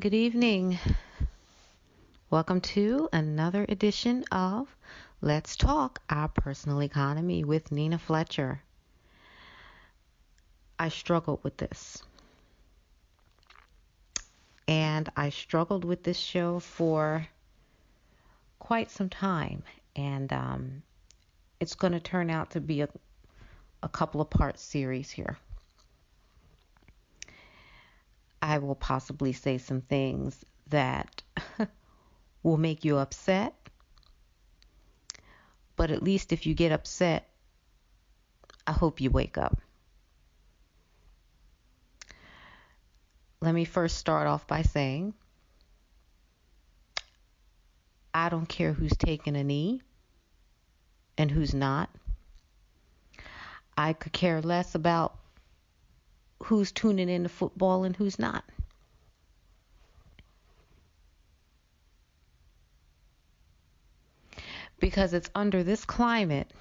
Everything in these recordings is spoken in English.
Good evening. Welcome to another edition of Let's Talk Our Personal Economy with Nina Fletcher. I struggled with this. And I struggled with this show for quite some time. And it's going to turn out to be a couple of part series here. I will possibly say some things that will make you upset. But at least if you get upset, I hope you wake up. Let me first start off by saying, I don't care who's taking a knee and who's not. I could care less about who's tuning in to football and who's not. Because it's under this climate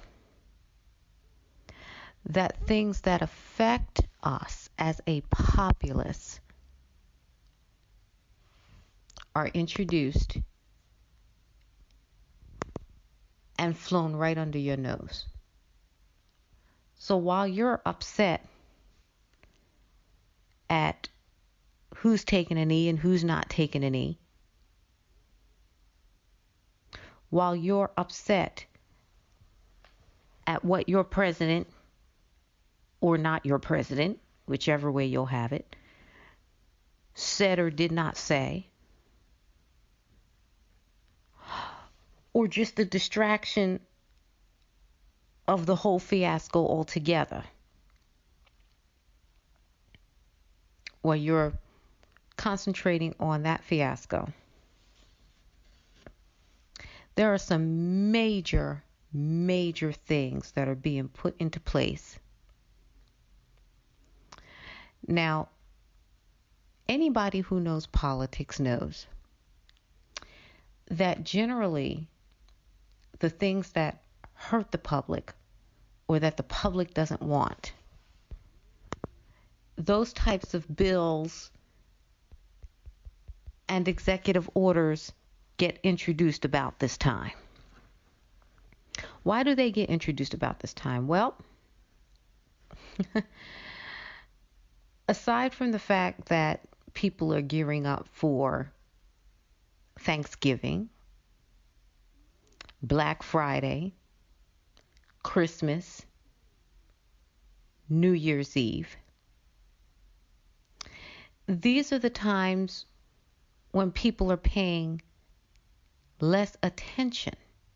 that things that affect us as a populace are introduced and flown right under your nose. So while you're upset at who's taking a knee and who's not taking a knee, while you're upset at what your president or not your president, whichever way you'll have it, said or did not say, or just the distraction of the whole fiasco altogether, while you're concentrating on that fiasco, there are some major things that are being put into place. Now, anybody who knows politics knows that generally the things that hurt the public or that the public doesn't want, those types of bills and executive orders get introduced about this time. Why do they get introduced about this time? Well, aside from the fact that people are gearing up for Thanksgiving, Black Friday, Christmas, New Year's Eve, these are the times when people are paying less attention.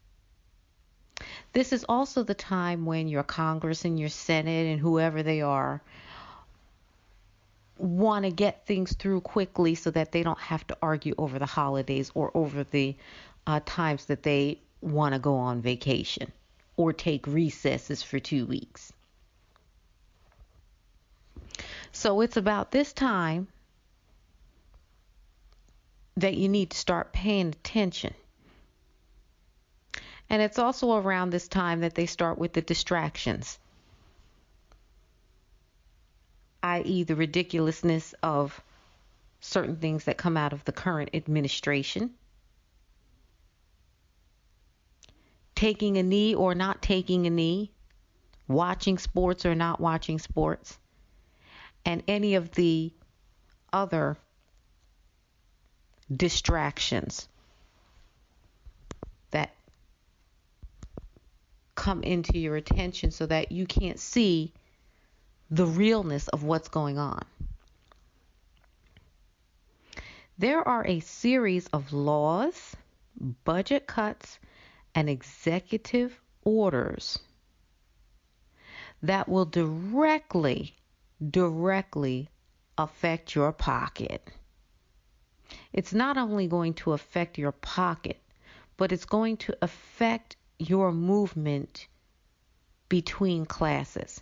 This is also the time when your Congress and your Senate and whoever they are want to get things through quickly so that they don't have to argue over the holidays or over the times that they want to go on vacation or take recesses for 2 weeks. So it's about this time that you need to start paying attention. And it's also around this time that they start with the distractions, i.e. the ridiculousness of certain things that come out of the current administration. Taking a knee or not taking a knee, watching sports or not watching sports, and any of the other distractions that come into your attention so that you can't see the realness of what's going on. There are a series of laws, budget cuts, and executive orders that will directly affect your pocket. It's not only going to affect your pocket, but it's going to affect your movement between classes.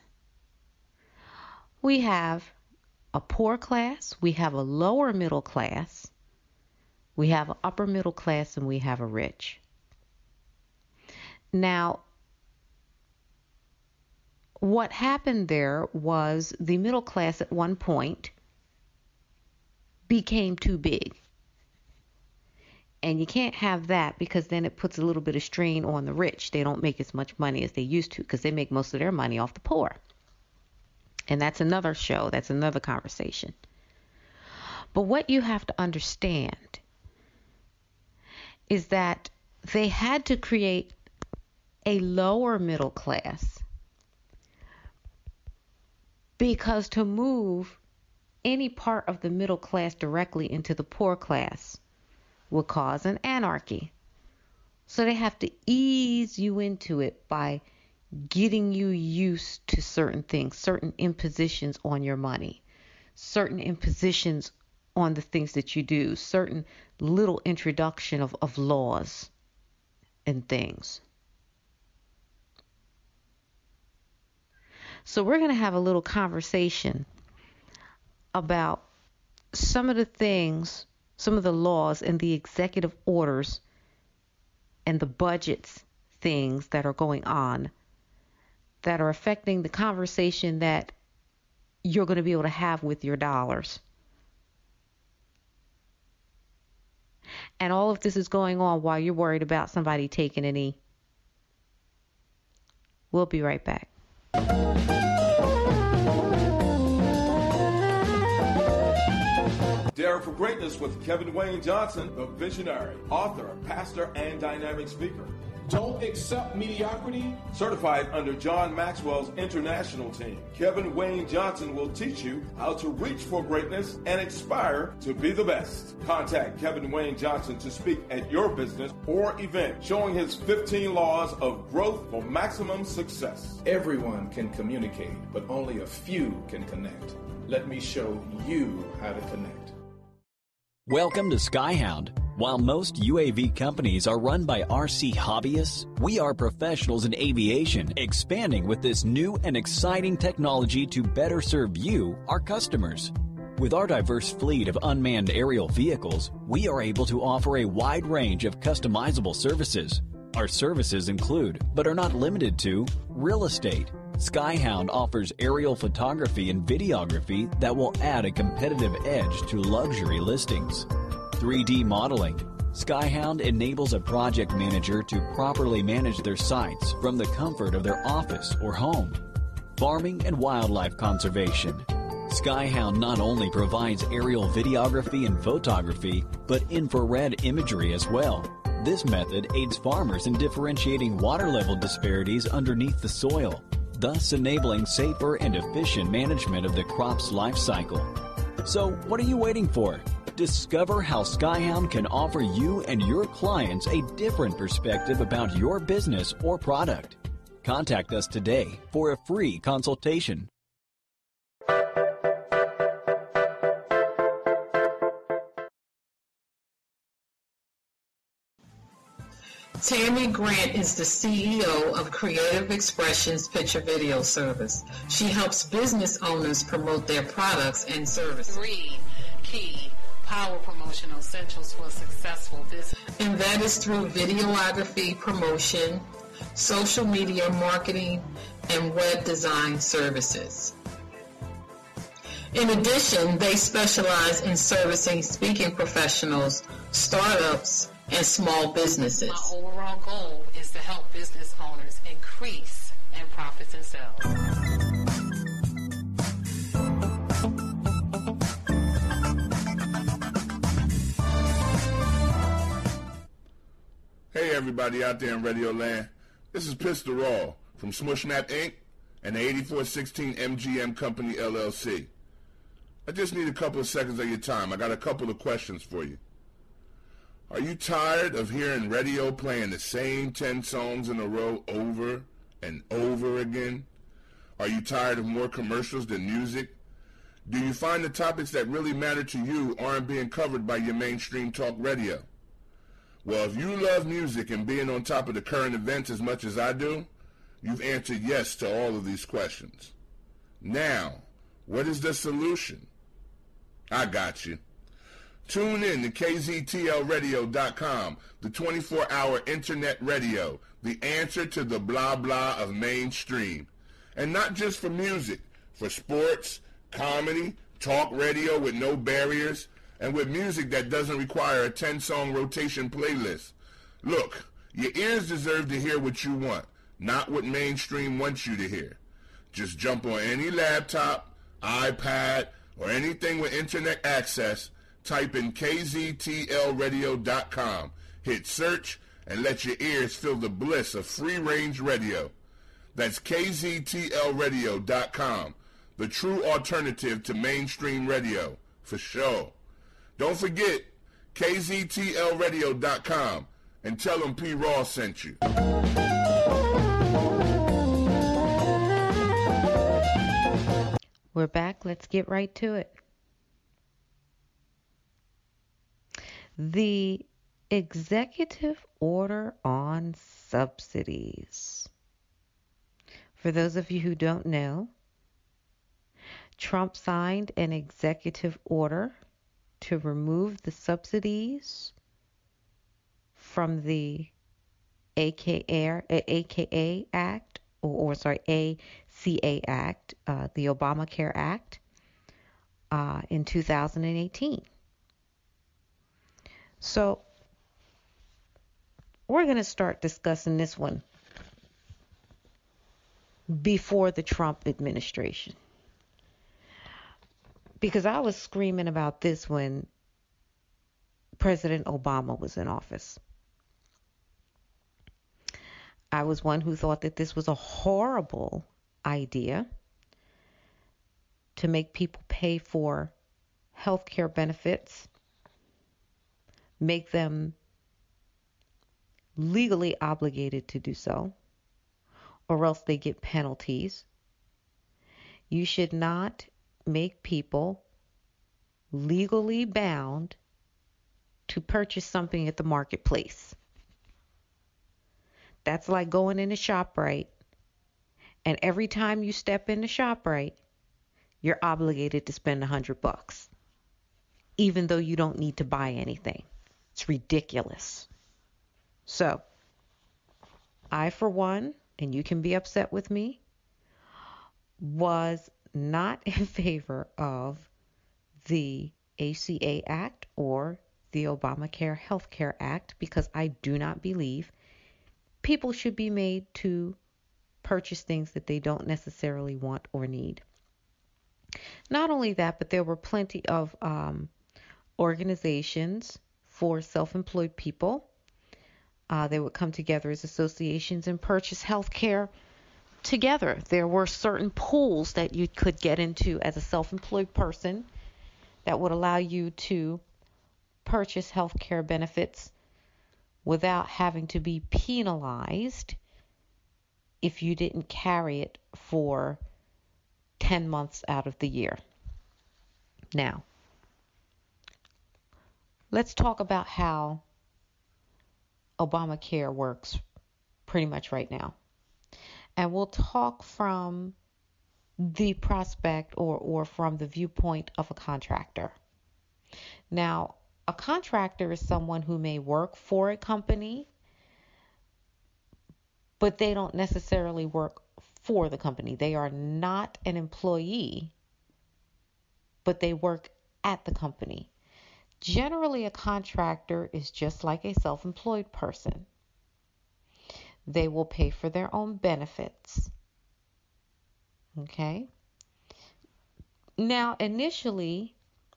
We have a poor class, we have a lower middle class, we have an upper middle class, and we have a rich. Now, what happened there was the middle class at one point became too big. And you can't have that, because then it puts a little bit of strain on the rich. They don't make as much money as they used to, because they make most of their money off the poor. And that's another show. That's another conversation. But what you have to understand is that they had to create a lower middle class, because to move any part of the middle class directly into the poor class will cause an anarchy. So they have to ease you into it by getting you used to certain things, certain impositions on your money, certain impositions on the things that you do, certain little introduction of laws and things. So we're going to have a little conversation about some of the things, some of the laws and the executive orders and the budgets things that are going on that are affecting the conversation that you're going to be able to have with your dollars. And all of this is going on while you're worried about somebody taking a knee. We'll be right back. Dare for Greatness with Kevin Wayne Johnson, the visionary, author, pastor, and dynamic speaker. Don't accept mediocrity. Certified under John Maxwell's international team, Kevin Wayne Johnson will teach you how to reach for greatness and aspire to be the best. Contact Kevin Wayne Johnson to speak at your business or event, showing his 15 laws of growth for maximum success. Everyone can communicate, but only a few can connect. Let me show you how to connect. Welcome to Skyhound. While most UAV companies are run by RC hobbyists, we are professionals in aviation, expanding with this new and exciting technology to better serve you, our customers. With our diverse fleet of unmanned aerial vehicles, we are able to offer a wide range of customizable services. Our services include, but are not limited to, real estate. Skyhound offers aerial photography and videography that will add a competitive edge to luxury listings. 3D modeling. Skyhound enables a project manager to properly manage their sites from the comfort of their office or home. Farming and wildlife conservation. Skyhound not only provides aerial videography and photography, but infrared imagery as well. This method aids farmers in differentiating water level disparities underneath the soil, thus enabling safer and efficient management of the crop's life cycle. So, what are you waiting for? Discover how Skyhound can offer you and your clients a different perspective about your business or product. Contact us today for a free consultation. Tammy Grant is the CEO of Creative Expressions Picture Video Service. She helps business owners promote their products and services. 3 key power promotional essentials for a successful business. And that is through videography promotion, social media marketing, and web design services. In addition, they specialize in servicing speaking professionals, startups, and small businesses. My overall goal is to help business owners increase in profits and sales. Hey everybody out there in Radio Land, this is Pistol Raw from Smushmat Inc. and the 8416 MGM Company LLC. I just need a couple of seconds of your time. I got a couple of questions for you. Are you tired of hearing radio playing the same 10 songs in a row over and over again? Are you tired of more commercials than music? Do you find the topics that really matter to you aren't being covered by your mainstream talk radio? Well, if you love music and being on top of the current events as much as I do, you've answered yes to all of these questions. Now, what is the solution? I got you. Tune in to KZTLradio.com, the 24-hour internet radio, the answer to the blah blah of mainstream. And not just for music, for sports, comedy, talk radio with no barriers, and with music that doesn't require a 10-song rotation playlist. Look, your ears deserve to hear what you want, not what mainstream wants you to hear. Just jump on any laptop, iPad, or anything with internet access, type in kztlradio.com, hit search, and let your ears feel the bliss of free-range radio. That's kztlradio.com, the true alternative to mainstream radio, for sure. Don't forget, kztlradio.com, and tell them P. Ross sent you. We're back. Let's get right to it. The executive order on subsidies. For those of you who don't know, Trump signed an executive order to remove the subsidies from the ACA Act, ACA Act, the Obamacare Act, in 2018. So we're going to start discussing this one before the Trump administration, because I was screaming about this when President Obama was in office. I was one who thought that this was a horrible idea to make people pay for health care benefits, make them legally obligated to do so, or else they get penalties. You should not make people legally bound to purchase something at the marketplace. That's like going into ShopRite, and every time you step into ShopRite, you're obligated to spend $100, even though you don't need to buy anything. It's ridiculous. So, I, for one, and you can be upset with me, was not in favor of the ACA Act or the Obamacare Health Care Act, because I do not believe people should be made to purchase things that they don't necessarily want or need. Not only that, but there were plenty of organizations for self-employed people. They would come together as associations and purchase health care together. There were certain pools that you could get into as a self-employed person that would allow you to purchase health care benefits without having to be penalized if you didn't carry it for 10 months out of the year. Now, let's talk about how Obamacare works pretty much right now. And we'll talk from the prospect or from the viewpoint of a contractor. Now, a contractor is someone who may work for a company, but they don't necessarily work for the company. They are not an employee, but they work at the company. Generally, a contractor is just like a self-employed person. They will pay for their own benefits. Okay? Now, initially,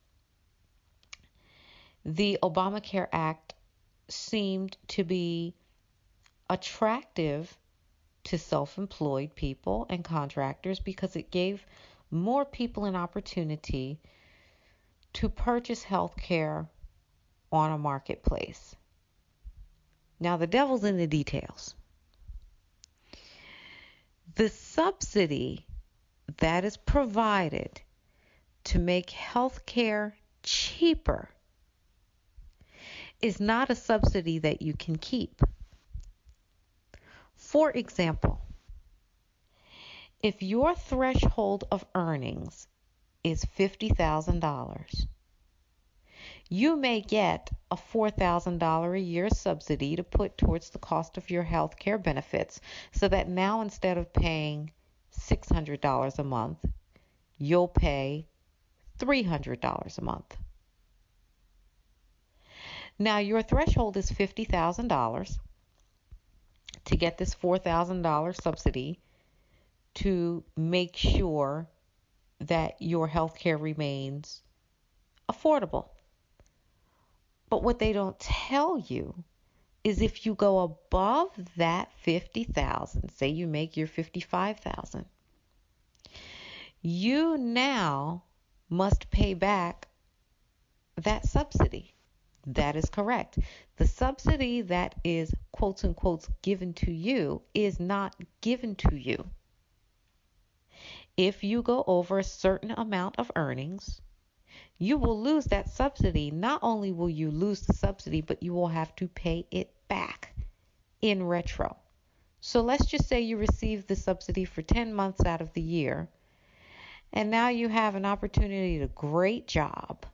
the Obamacare Act seemed to be attractive to self-employed people and contractors because it gave more people an opportunity to purchase health care on a marketplace. Now, the devil's in the details. The subsidy that is provided to make health care cheaper is not a subsidy that you can keep. For example, if your threshold of earnings is $50,000, you may get a $4,000 a year subsidy to put towards the cost of your health care benefits, so that now instead of paying $600 a month, you'll pay $300 a month. Now, your threshold is $50,000 to get this $4,000 subsidy to make sure that your health care remains affordable. But what they don't tell you is if you go above that $50,000, say you make your $55,000, you now must pay back that subsidy. That is correct. The subsidy that is, quotes unquote, given to you is not given to you. If you go over a certain amount of earnings, you will lose that subsidy. Not only will you lose the subsidy, but you will have to pay it back in retro. So let's just say you received the subsidy for 10 months out of the year, and now you have an opportunity at a great job,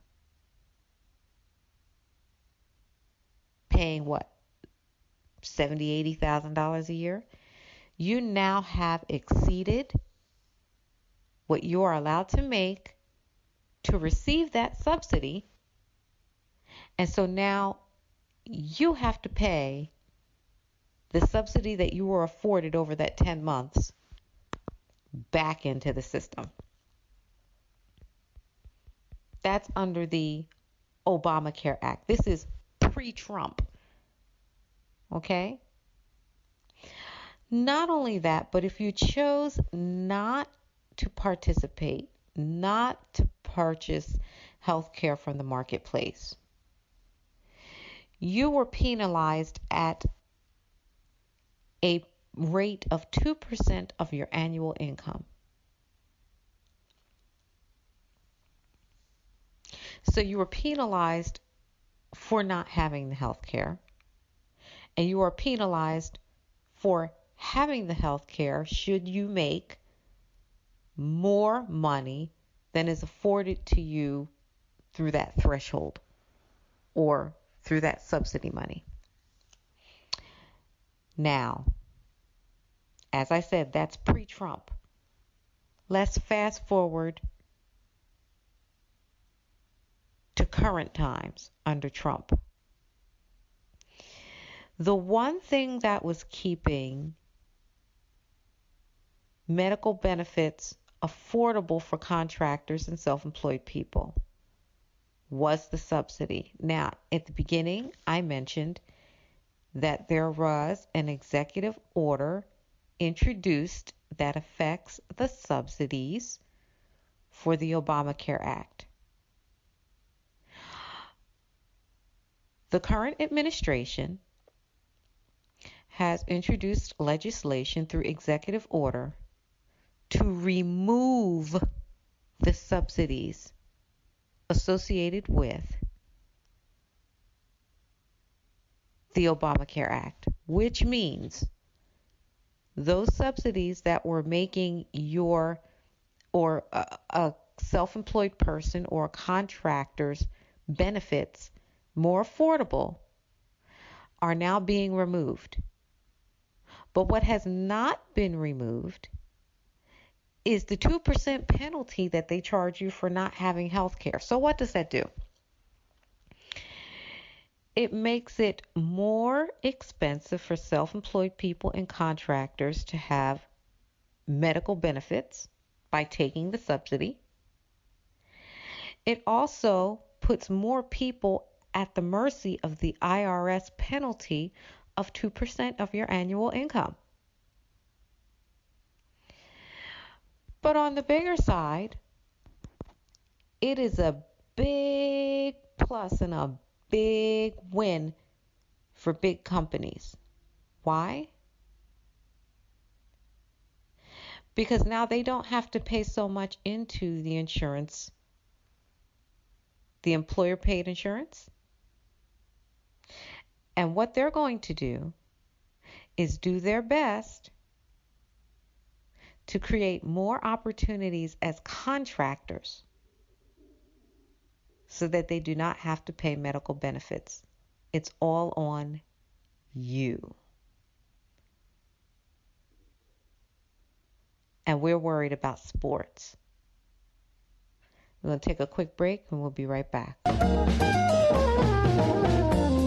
paying what, $70,000, $80,000 a year. You now have exceeded what you are allowed to make to receive that subsidy. And so now you have to pay the subsidy that you were afforded over that 10 months back into the system. That's under the Obamacare Act. This is pre-Trump. Okay? Not only that, but if you chose not to participate, not to purchase health care from the marketplace, you were penalized at a rate of 2% of your annual income. So you were penalized for not having the health care, and you are penalized for having the health care should you make more money than is afforded to you through that threshold or through that subsidy money. Now, as I said, that's pre-Trump. Let's fast forward to current times under Trump. The one thing that was keeping medical benefits affordable for contractors and self-employed people was the subsidy. Now, at the beginning, I mentioned that there was an executive order introduced that affects the subsidies for the Obamacare Act. The current administration has introduced legislation through executive order to remove the subsidies associated with the Obamacare Act, which means those subsidies that were making your or a self-employed person or a contractor's benefits more affordable are now being removed. But what has not been removed is the 2% penalty that they charge you for not having health care. So what does that do? It makes it more expensive for self-employed people and contractors to have medical benefits by taking the subsidy. It also puts more people at the mercy of the IRS penalty of 2% of your annual income. But on the bigger side, it is a big plus and a big win for big companies. Why? Because now they don't have to pay so much into the insurance, the employer paid insurance. And what they're going to do is do their best to create more opportunities as contractors so that they do not have to pay medical benefits. It's all on you. And we're worried about sports. We're going to take a quick break and we'll be right back.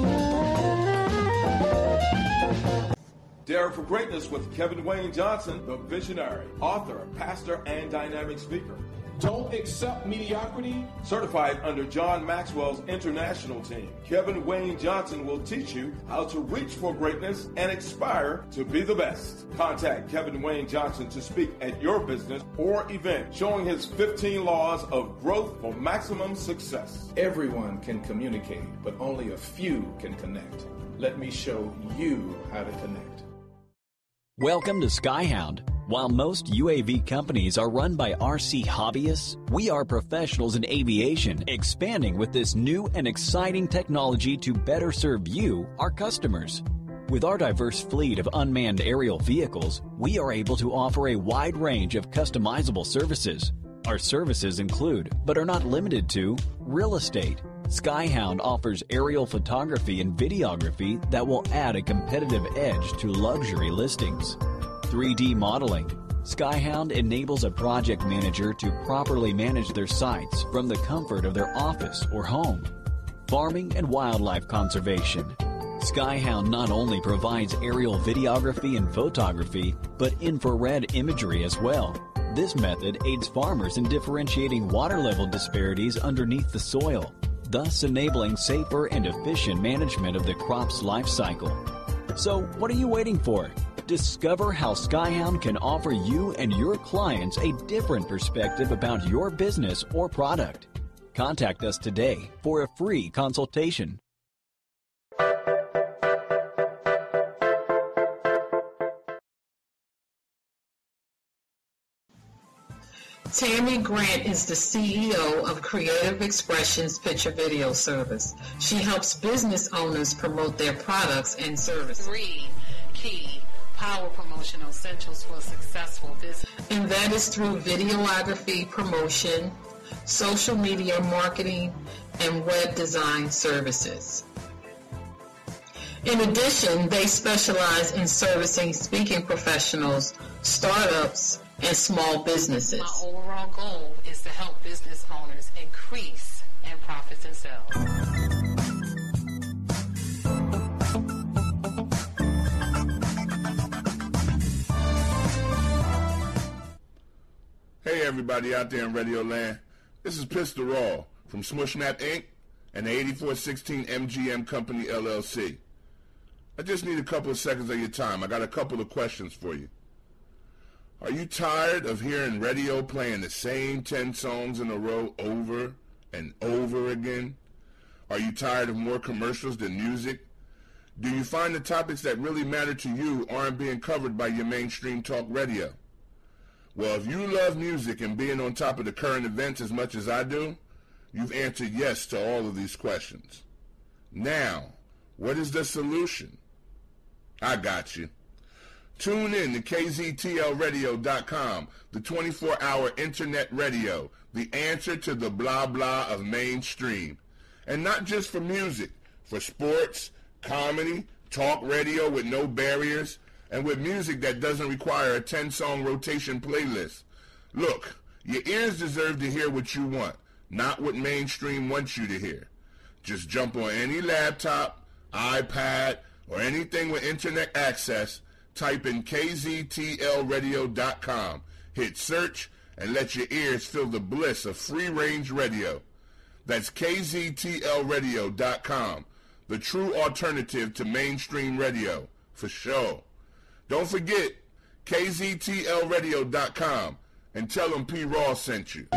Dare for Greatness with Kevin Wayne Johnson, the visionary, author, pastor, and dynamic speaker. Don't accept mediocrity. Certified under John Maxwell's international team, Kevin Wayne Johnson will teach you how to reach for greatness and aspire to be the best. Contact Kevin Wayne Johnson to speak at your business or event, showing his 15 laws of growth for maximum success. Everyone can communicate, but only a few can connect. Let me show you how to connect. Welcome to Skyhound. While most UAV companies are run by RC hobbyists, we are professionals in aviation, expanding with this new and exciting technology to better serve you, our customers. With our diverse fleet of unmanned aerial vehicles, we are able to offer a wide range of customizable services. Our services include, but are not limited to, real estate. Skyhound offers aerial photography and videography that will add a competitive edge to luxury listings. 3D modeling. Skyhound enables a project manager to properly manage their sites from the comfort of their office or home. Farming and wildlife conservation. Skyhound not only provides aerial videography and photography, but infrared imagery as well. This method aids farmers in differentiating water level disparities underneath the soil, thus enabling safer and efficient management of the crop's life cycle. So, what are you waiting for? Discover how Skyhound can offer you and your clients a different perspective about your business or product. Contact us today for a free consultation. Tammy Grant is the CEO of Creative Expressions Picture Video Service. She helps business owners promote their products and services. 3 key power promotional essentials for a successful business. And that is through videography promotion, social media marketing, and web design services. In addition, they specialize in servicing speaking professionals, startups, and small businesses. My overall goal is to help business owners increase in profits and sales. Hey everybody out there in Radio Land, this is Pistol Raw from Smushnet Inc. and the 8416 MGM Company LLC. I just need a couple of seconds of your time. I got a couple of questions for you. Are you tired of hearing radio playing the same 10 songs in a row over and over again? Are you tired of more commercials than music? Do you find the topics that really matter to you aren't being covered by your mainstream talk radio? Well, if you love music and being on top of the current events as much as I do, you've answered yes to all of these questions. Now, what is the solution? I got you. Tune in to KZTLradio.com, the 24-hour internet radio, the answer to the blah blah of mainstream. And not just for music, for sports, comedy, talk radio with no barriers, and with music that doesn't require a 10-song rotation playlist. Look, your ears deserve to hear what you want, not what mainstream wants you to hear. Just jump on any laptop, iPad, or anything with internet access, type in KZTLradio.com, hit search, and let your ears feel the bliss of free-range radio. That's KZTLradio.com, the true alternative to mainstream radio, for sure. Don't forget, KZTLradio.com, and tell them P. Raw sent you.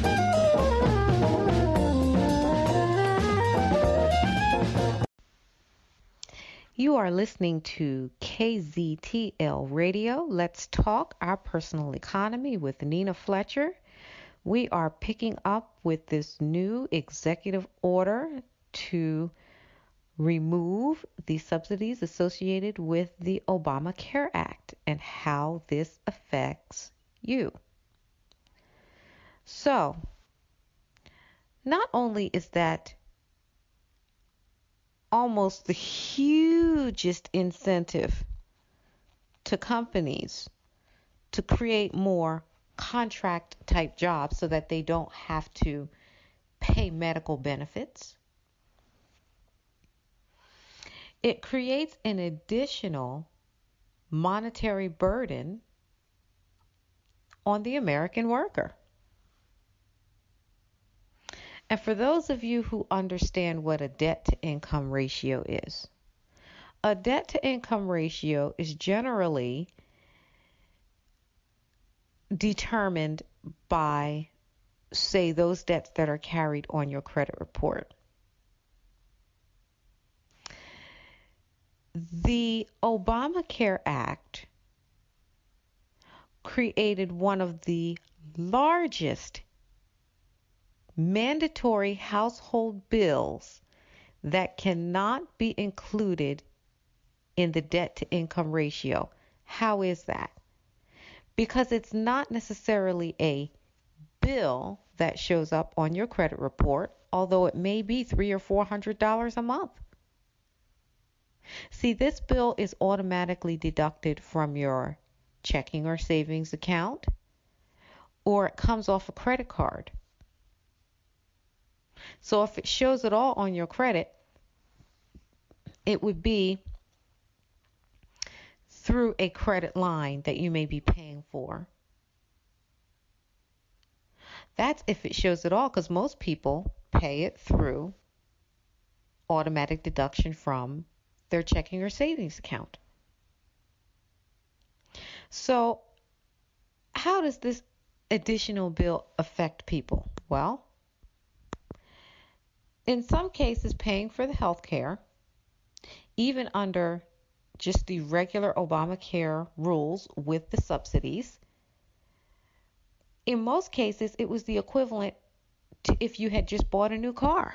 You are listening to KZTL Radio. Let's talk our personal economy with Nina Fletcher. We are picking up with this new executive order to remove the subsidies associated with the Obamacare Act and how this affects you. So, not only is that almost the hugest incentive to companies to create more contract type jobs so that they don't have to pay medical benefits. It creates an additional monetary burden on the American worker. And for those of you who understand what a debt-to-income ratio is, a debt-to-income ratio is generally determined by, say, those debts that are carried on your credit report. The Obamacare Act created one of the largest mandatory household bills that cannot be included in the debt-to-income ratio. How is that? Because it's not necessarily a bill that shows up on your credit report, although it may be $300 or $400 a month. See, this bill is automatically deducted from your checking or savings account, or it comes off a credit card. So if it shows it all on your credit, it would be through a credit line that you may be paying for. That's if it shows it all, because most people pay it through automatic deduction from their checking or savings account. So how does this additional bill affect people? Well, in some cases, paying for the health care, even under just the regular Obamacare rules with the subsidies, in most cases, it was the equivalent to if you had just bought a new car.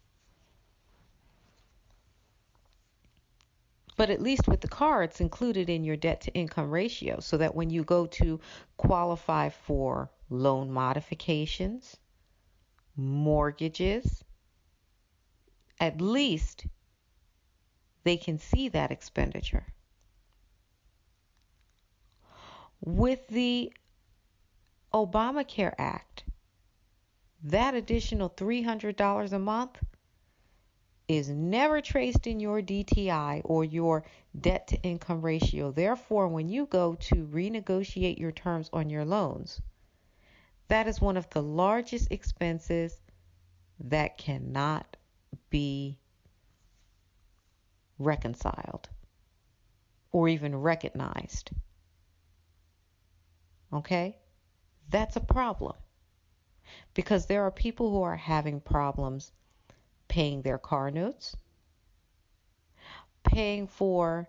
But at least with the car, it's included in your debt-to-income ratio, so that when you go to qualify for loan modifications, mortgages, at least they can see that expenditure. With the Obamacare Act, that additional $300 a month is never traced in your DTI or your debt-to-income ratio. Therefore, when you go to renegotiate your terms on your loans, that is one of the largest expenses that cannot be reconciled or even recognized. Okay? That's a problem, because there are people who are having problems paying their car notes, paying for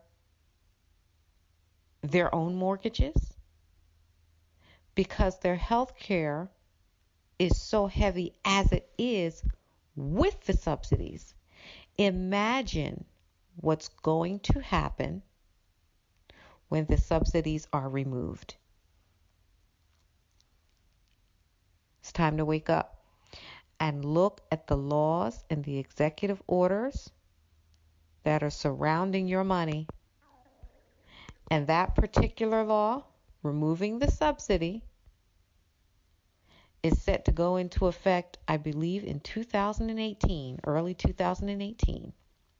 their own mortgages, because their health care is so heavy as it is with the subsidies. Imagine what's going to happen when the subsidies are removed. It's time to wake up and look at the laws and the executive orders that are surrounding your money. And that particular law, removing the subsidy, is set to go into effect, I believe, in 2018, early 2018.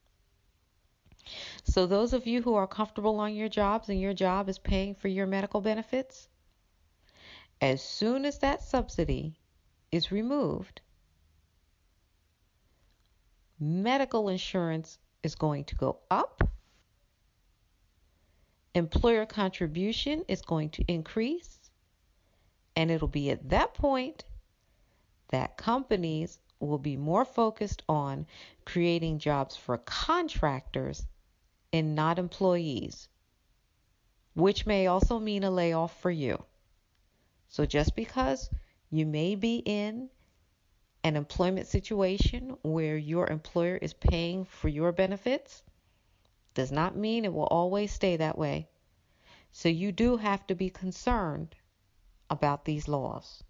So those of you who are comfortable on your jobs and your job is paying for your medical benefits, as soon as that subsidy is removed, medical insurance is going to go up, employer contribution is going to increase, and it'll be at that point that companies will be more focused on creating jobs for contractors and not employees, which may also mean a layoff for you. So just because you may be in an employment situation where your employer is paying for your benefits does not mean it will always stay that way. So you do have to be concerned about these laws.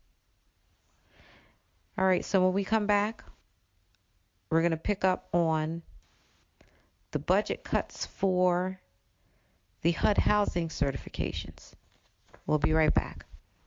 All right, so when we come back, we're going to pick up on the budget cuts for the HUD housing certifications. We'll be right back.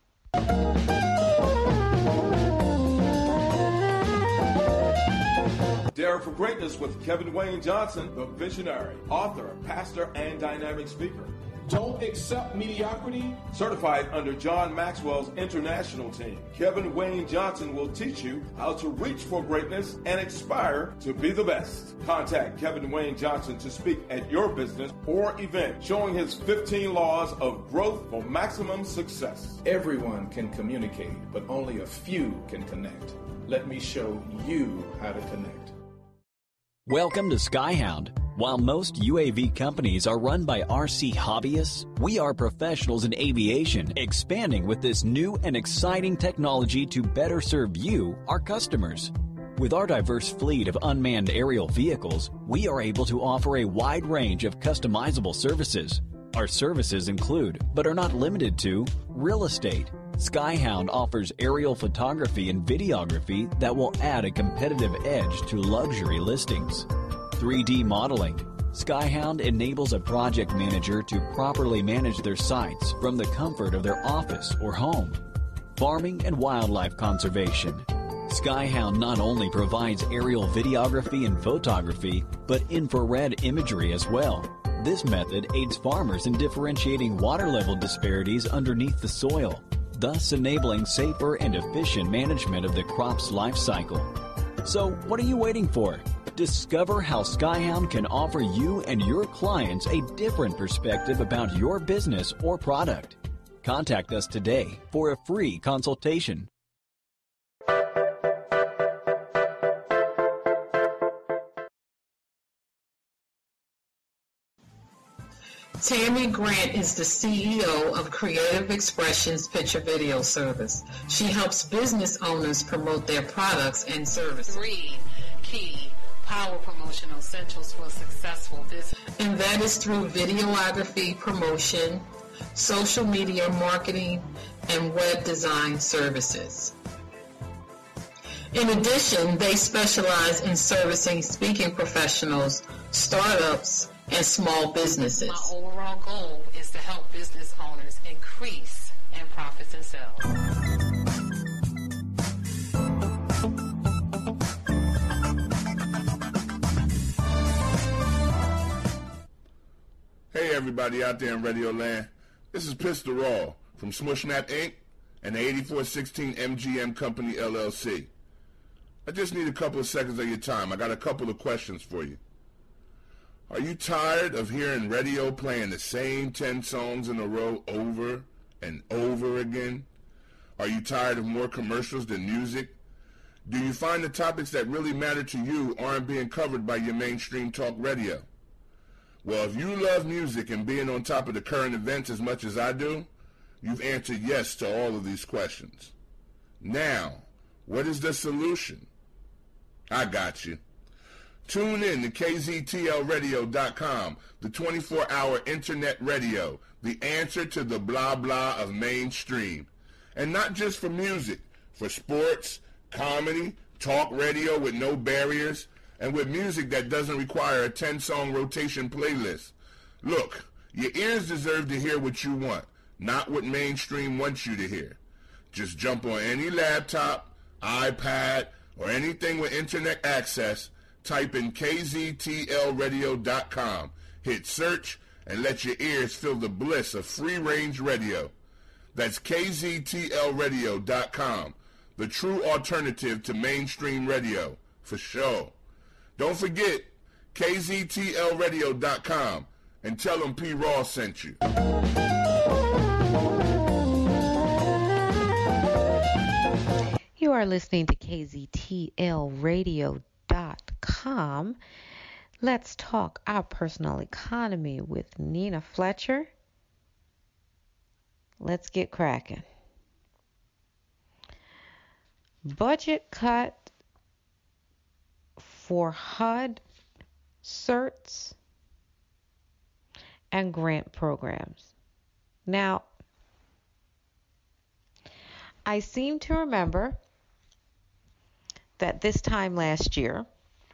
Dare for Greatness with Kevin Wayne Johnson, the visionary, author, pastor, and dynamic speaker. Don't accept mediocrity. Certified under John Maxwell's international team, Kevin Wayne Johnson will teach you how to reach for greatness and aspire to be the best. Contact Kevin Wayne Johnson to speak at your business or event, showing his 15 laws of growth for maximum success. Everyone can communicate, but only a few can connect. Let me show you how to connect. Welcome to Skyhound. While most UAV companies are run by RC hobbyists, we are professionals in aviation, expanding with this new and exciting technology to better serve you, our customers. With our diverse fleet of unmanned aerial vehicles, we are able to offer a wide range of customizable services. Our services include, but are not limited to, real estate. Skyhound offers aerial photography and videography that will add a competitive edge to luxury listings. 3D modeling. Skyhound enables a project manager to properly manage their sites from the comfort of their office or home. Farming and wildlife conservation. Skyhound not only provides aerial videography and photography, but infrared imagery as well. This method aids farmers in differentiating water level disparities underneath the soil, thus enabling safer and efficient management of the crop's life cycle. So, what are you waiting for? Discover how Skyhound can offer you and your clients a different perspective about your business or product. Contact us today for a free consultation. Tammy Grant is the CEO of Creative Expressions Picture Video Service. She helps business owners promote their products and services. 3 key power promotional essentials for successful business. And that is through videography promotion, social media marketing, and web design services. In addition, they specialize in servicing speaking professionals, startups, and small businesses. My overall goal is to help business owners increase in profits and sales. Hey everybody out there in Radio Land, this is Pistol Raw from Smushnap Inc. and the 8416 MGM Company LLC. I just need a couple of seconds of your time. I got a couple of questions for you. Are you tired of hearing radio playing the same 10 songs in a row over and over again? Are you tired of more commercials than music? Do you find the topics that really matter to you aren't being covered by your mainstream talk radio? Well, if you love music and being on top of the current events as much as I do, you've answered yes to all of these questions. Now, what is the solution? I got you. Tune in to KZTLradio.com, the 24-hour internet radio, the answer to the blah blah of mainstream. And not just for music, for sports, comedy, talk radio with no barriers, and with music that doesn't require a 10-song rotation playlist. Look, your ears deserve to hear what you want, not what mainstream wants you to hear. Just jump on any laptop, iPad, or anything with internet access, type in KZTLradio.com, hit search, and let your ears feel the bliss of free-range radio. That's KZTLradio.com, the true alternative to mainstream radio, for sure. Don't forget, KZTLradio.com, and tell them P. Raw sent you. You are listening to KZTLradio.com. Let's talk our personal economy with Nina Fletcher. Let's get cracking. Budget cut for HUD, certs, and grant programs. Now, I seem to remember that this time last year,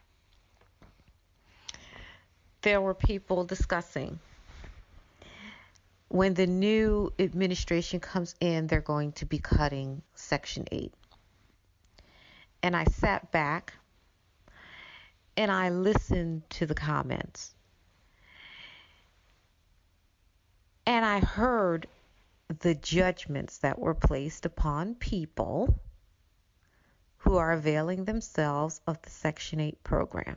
there were people discussing when the new administration comes in, they're going to be cutting Section 8. And I sat back and I listened to the comments. And I heard the judgments that were placed upon people who are availing themselves of the Section 8 program.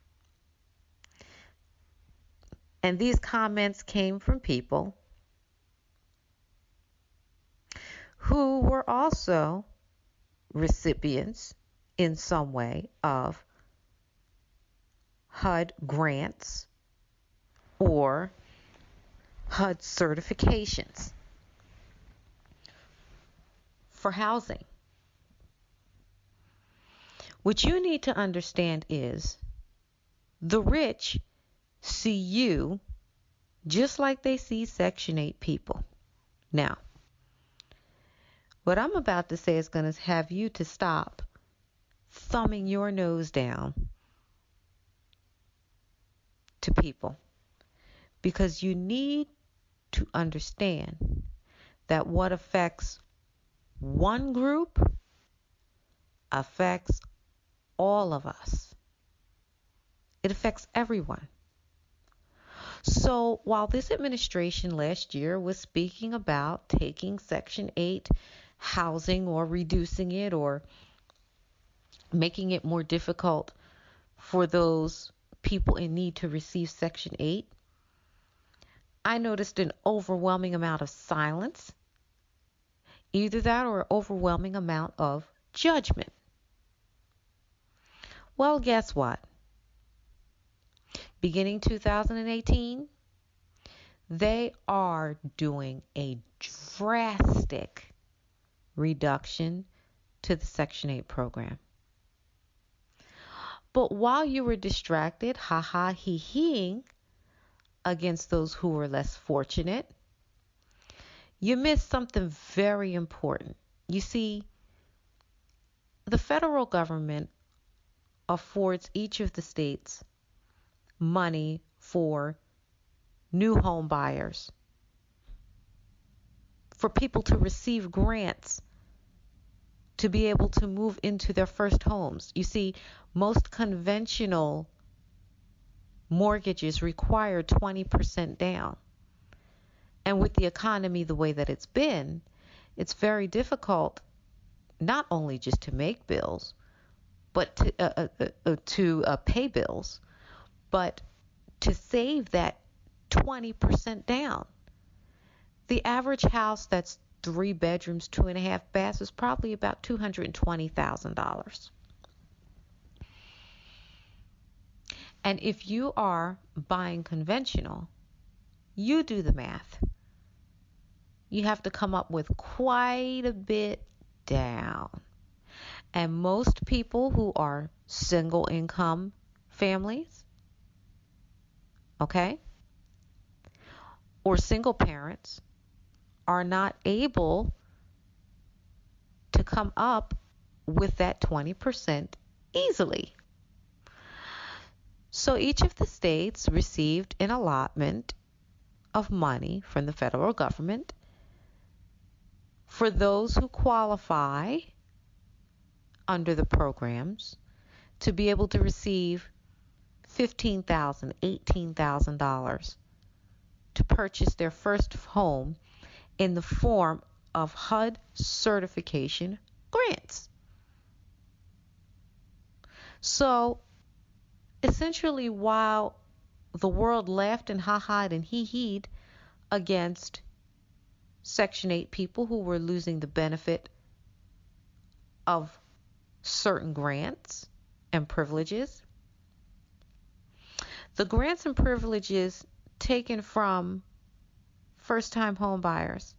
And these comments came from people who were also recipients in some way of HUD grants or HUD certifications for housing. What you need to understand is the rich see you just like they see Section 8 people. Now, what I'm about to say is going to have you to stop thumbing your nose down to people, because you need to understand that what affects one group affects all of us. It affects everyone. So while this administration last year was speaking about taking Section 8 housing or reducing it or making it more difficult for those people in need to receive Section 8, I noticed an overwhelming amount of silence, either that or an overwhelming amount of judgment. Well, guess what? Beginning 2018, they are doing a drastic reduction to the Section 8 program. But while you were distracted, hee-heeing against those who were less fortunate, you missed something very important. You see, the federal government affords each of the states money for new home buyers, for people to receive grants to be able to move into their first homes. You see, most conventional mortgages require 20% down. And with the economy the way that it's been, it's very difficult not only just to make bills, but to pay bills, but to save that 20% down. The average house that's 3 bedrooms, 2.5 baths is probably about $220,000. And if you are buying conventional, you do the math. You have to come up with quite a bit down. And most people who are single income families, okay, or single parents, are not able to come up with that 20% easily. So each of the states received an allotment of money from the federal government for those who qualify under the programs to be able to receive $15,000, $18,000 to purchase their first home in the form of HUD certification grants. So essentially, while the world laughed and ha-ha'd and hee-heed against Section 8 people who were losing the benefit of certain grants and privileges, the grants and privileges taken from first-time home buyers,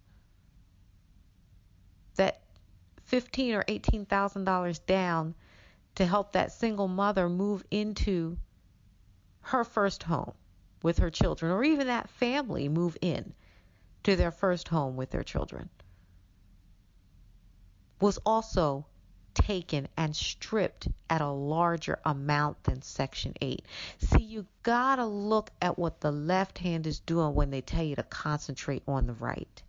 that $15,000 or $18,000 down to help that single mother move into her first home with her children, or even that family move in to their first home with their children, was also taken and stripped at a larger amount than Section 8. See, you gotta look at what the left hand is doing when they tell you to concentrate on the right.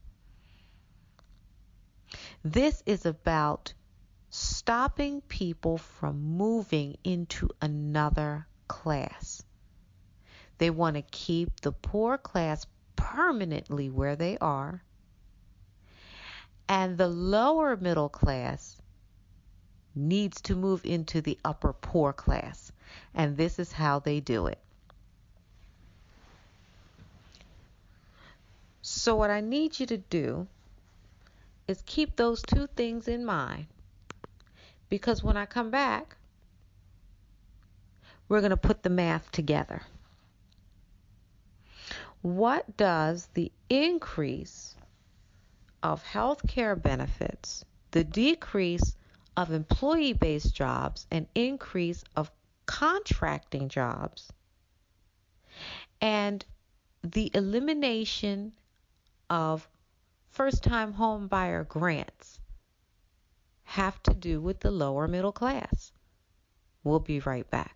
This is about stopping people from moving into another class. They want to keep the poor class permanently where they are, and the lower middle class needs to move into the upper poor class. And this is how they do it. So what I need you to do is keep those two things in mind, because when I come back, we're going to put the math together. What does the increase of health care benefits, the decrease of employee-based jobs, and increase of contracting jobs, and the elimination of first-time home buyer grants have to do with the lower middle class? We'll be right back.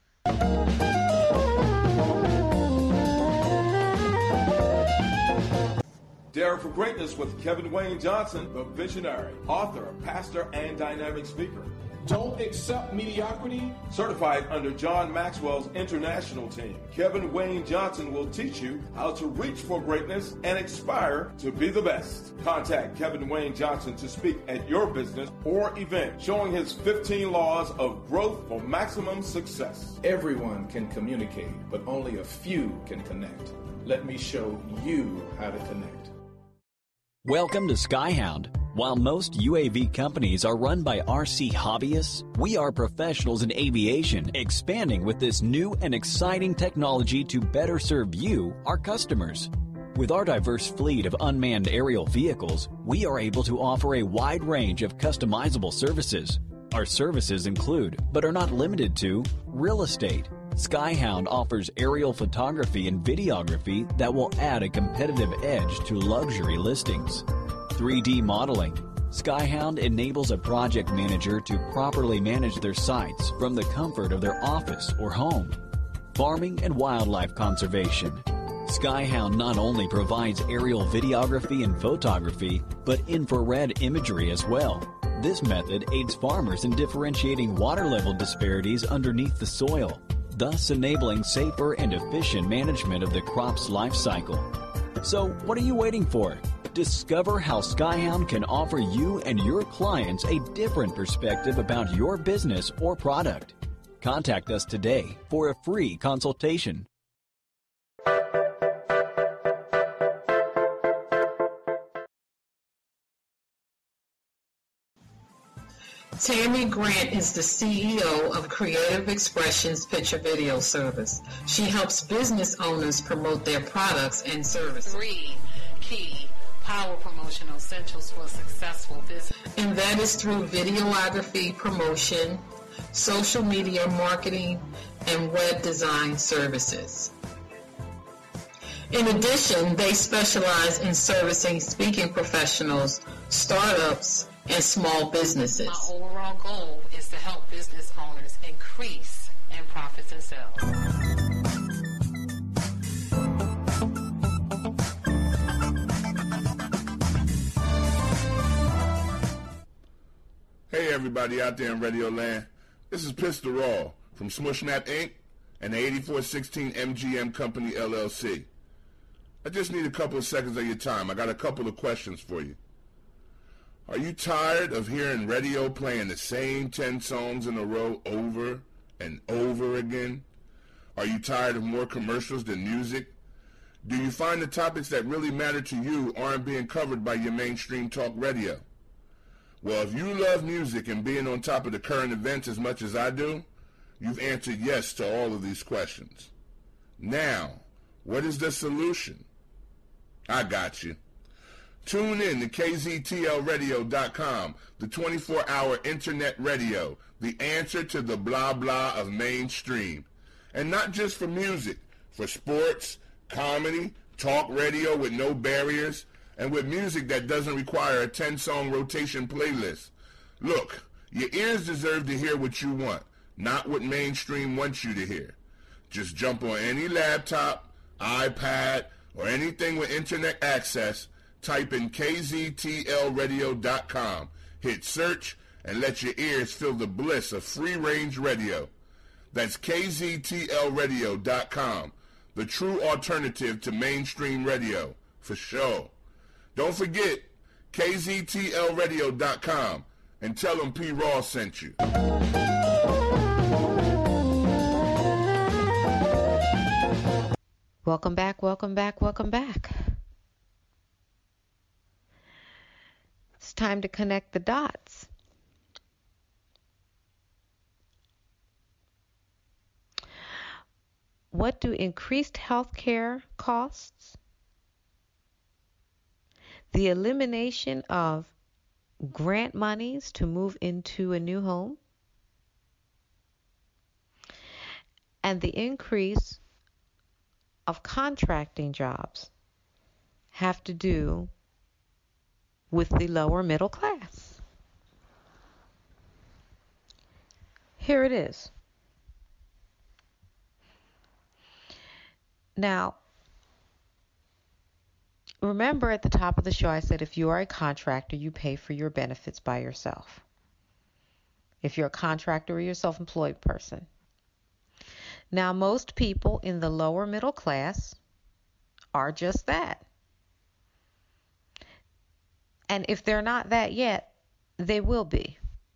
Dare for Greatness with Kevin Wayne Johnson, the visionary, author, pastor, and dynamic speaker. Don't accept mediocrity. Certified under John Maxwell's international team, Kevin Wayne Johnson will teach you how to reach for greatness and aspire to be the best. Contact Kevin Wayne Johnson to speak at your business or event, showing his 15 laws of growth for maximum success. Everyone can communicate, but only a few can connect. Let me show you how to connect. Welcome to Skyhound. While most UAV companies are run by RC hobbyists, we are professionals in aviation, expanding with this new and exciting technology to better serve you, our customers. With our diverse fleet of unmanned aerial vehicles, we are able to offer a wide range of customizable services. Our services include, but are not limited to, real estate. Skyhound offers aerial photography and videography that will add a competitive edge to luxury listings. 3D modeling. Skyhound enables a project manager to properly manage their sites from the comfort of their office or home. Farming and wildlife conservation. Skyhound not only provides aerial videography and photography, but infrared imagery as well. This method aids farmers in differentiating water level disparities underneath the soil, thus enabling safer and efficient management of the crop's life cycle. So, what are you waiting for? Discover how Skyhound can offer you and your clients a different perspective about your business or product. Contact us today for a free consultation. Tammy Grant is the CEO of Creative Expressions Picture Video Service. She helps business owners promote their products and services. 3 key power promotional essentials for a successful business. And that is through videography promotion, social media marketing, and web design services. In addition, they specialize in servicing speaking professionals, startups, and small businesses. My overall goal is to help business owners increase in profits and sales. Hey everybody out there in Radio Land, this is Pistol Raw from Smushnet Inc. and the 8416 MGM Company LLC. I just need a couple of seconds of your time. I got a couple of questions for you. Are you tired of hearing radio playing the same 10 songs in a row over and over again? Are you tired of more commercials than music? Do you find the topics that really matter to you aren't being covered by your mainstream talk radio? Well, if you love music and being on top of the current events as much as I do, you've answered yes to all of these questions. Now, what is the solution? I got you. Tune in to KZTLradio.com, the 24-hour internet radio, the answer to the blah blah of mainstream. And not just for music, for sports, comedy, talk radio with no barriers, and with music that doesn't require a 10-song rotation playlist. Look, your ears deserve to hear what you want, not what mainstream wants you to hear. Just jump on any laptop, iPad, or anything with internet access, type in KZTLradio.com, hit search, and let your ears feel the bliss of free-range radio. That's KZTLradio.com, the true alternative to mainstream radio, for sure. Don't forget, kztlradio.com, and tell them P. Ross sent you. Welcome back, welcome back, welcome back. It's time to connect the dots. What do increased healthcare costs, the elimination of grant monies to move into a new home, and the increase of contracting jobs have to do with the lower middle class? Here it is. Now, remember at the top of the show I said if you are a contractor, you pay for your benefits by yourself. If you're a contractor or you're a self-employed person. Now, most people in the lower middle class are just that. And if they're not that yet, they will be.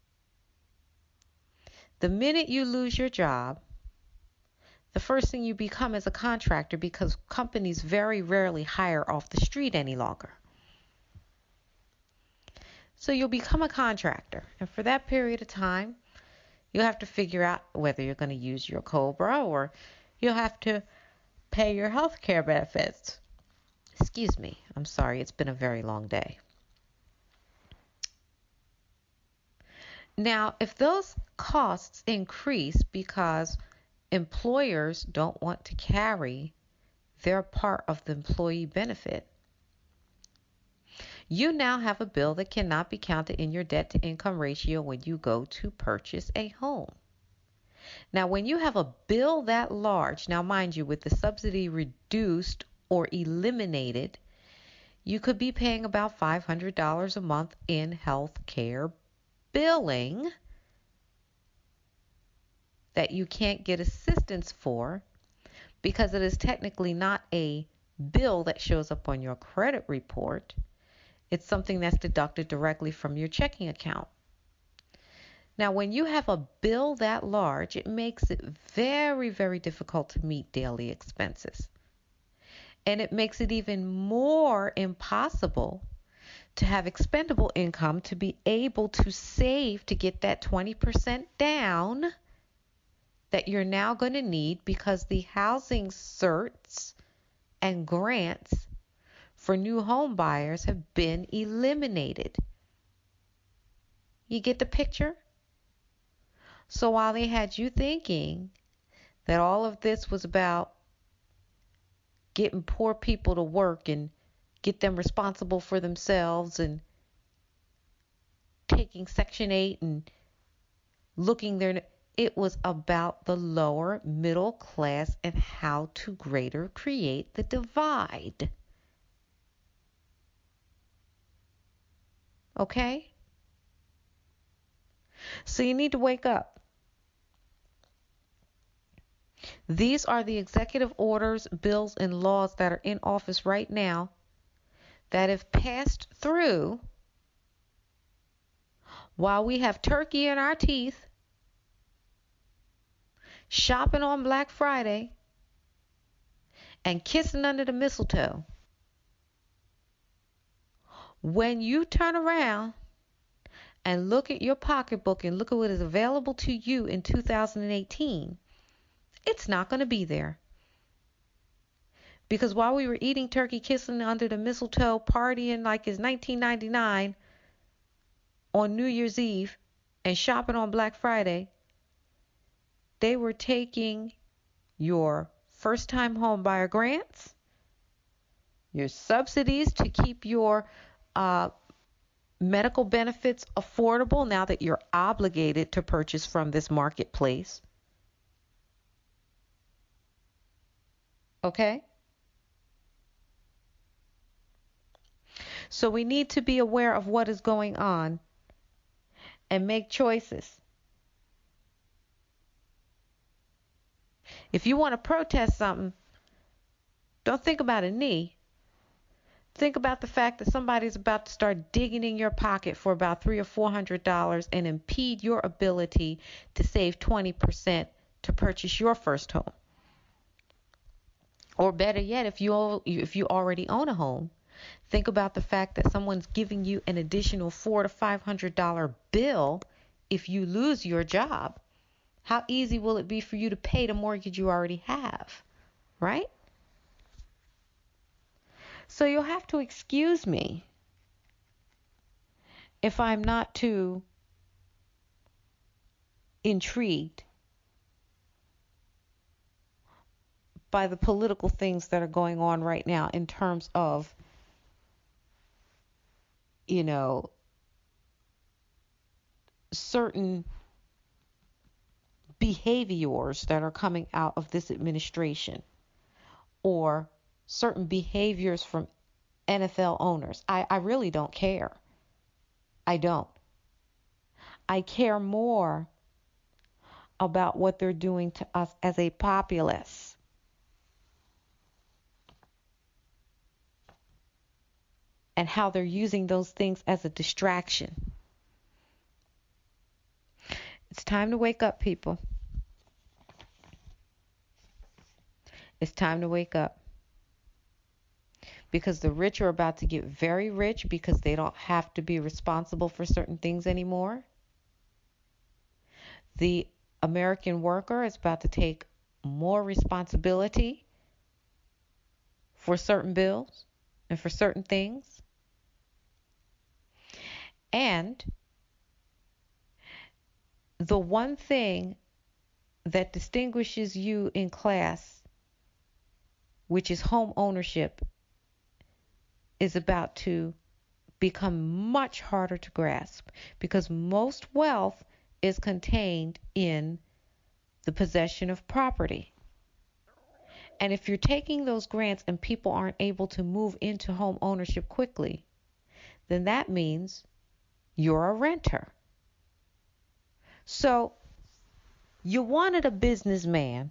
The minute you lose your job, the first thing you become is a contractor, because companies very rarely hire off the street any longer. So you'll become a contractor. And for that period of time, you'll have to figure out whether you're going to use your COBRA or you'll have to pay your health care benefits. Excuse me. I'm sorry. It's been a very long day. Now, if those costs increase because employers don't want to carry their part of the employee benefit, you now have a bill that cannot be counted in your debt-to-income ratio when you go to purchase a home. Now, when you have a bill that large, now mind you, with the subsidy reduced or eliminated, you could be paying about $500 a month in health care billing that you can't get assistance for because it is technically not a bill that shows up on your credit report. It's something that's deducted directly from your checking account. Now, when you have a bill that large, it makes it very, very difficult to meet daily expenses. And it makes it even more impossible to have expendable income to be able to save to get that 20% down that you're now going to need, because the housing certs and grants for new home buyers have been eliminated. You get the picture? So while they had you thinking that all of this was about getting poor people to work and get them responsible for themselves and taking Section 8 and looking there, it was about the lower middle class and how to greater create the divide. Okay? So you need to wake up. These are the executive orders, bills, and laws that are in office right now that have passed through while we have turkey in our teeth, shopping on Black Friday, and kissing under the mistletoe. When you turn around and look at your pocketbook and look at what is available to you in 2018, it's not going to be there. Because while we were eating turkey, kissing under the mistletoe, partying like it's 1999 on New Year's Eve, and shopping on Black Friday, they were taking your first-time home buyer grants, your subsidies to keep your medical benefits affordable now that you're obligated to purchase from this marketplace. Okay? So we need to be aware of what is going on and make choices. If you want to protest something, Don't think about a knee. Think about the fact that somebody's about to start digging in your pocket for about $300 or $400 and impede your ability to save 20% to purchase your first home. Or better yet, if you already own a home, think about the fact that someone's giving you an additional $400 to $500 bill if you lose your job. How easy will it be for you to pay the mortgage you already have, right? So you'll have to excuse me if I'm not too intrigued by the political things that are going on right now in terms of, certain behaviors that are coming out of this administration, or certain behaviors from NFL owners. I really don't care. I don't. I care more about what they're doing to us as a populace. And how they're using those things as a distraction. It's time to wake up, people. It's time to wake up. Because the rich are about to get very rich because they don't have to be responsible for certain things anymore. The American worker is about to take more responsibility for certain bills and for certain things. And the one thing that distinguishes you in class, which is home ownership, is about to become much harder to grasp because most wealth is contained in the possession of property. And if you're taking those grants and people aren't able to move into home ownership quickly, then that means you're a renter. So you wanted a businessman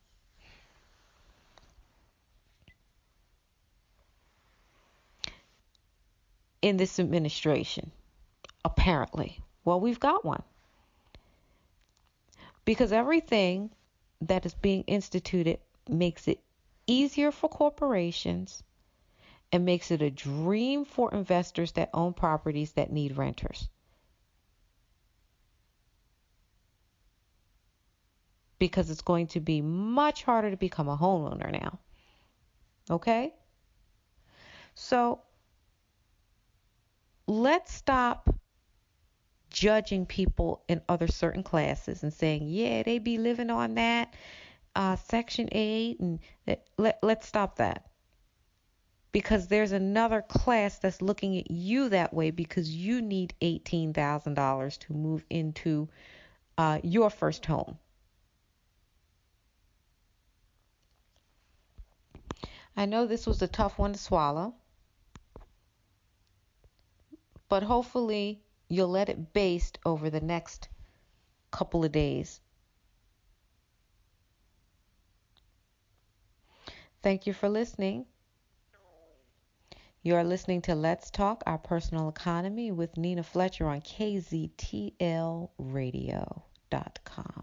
in this administration, apparently. Well, we've got one. Because everything that is being instituted makes it easier for corporations and makes it a dream for investors that own properties that need renters. Because it's going to be much harder to become a homeowner now. Okay? So let's stop judging people in other certain classes and saying, yeah, they be living on that Section 8, and let's stop that. Because there's another class that's looking at you that way because you need $18,000 to move into your first home. I know this was a tough one to swallow, but hopefully you'll let it baste over the next couple of days. Thank you for listening. You are listening to Let's Talk, Our Personal Economy with Nina Fletcher on KZTLradio.com.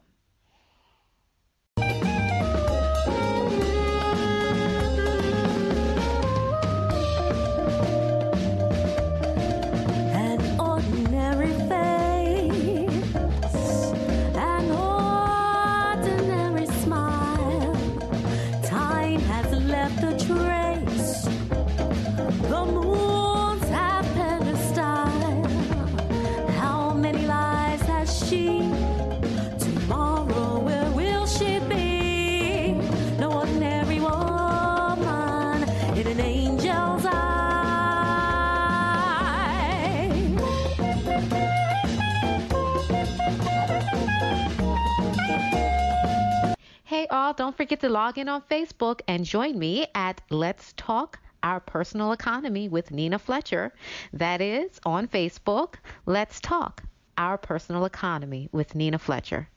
Don't forget to log in on Facebook and join me at Let's Talk, Our Personal Economy with Nina Fletcher. That is on Facebook, Let's Talk, Our Personal Economy with Nina Fletcher.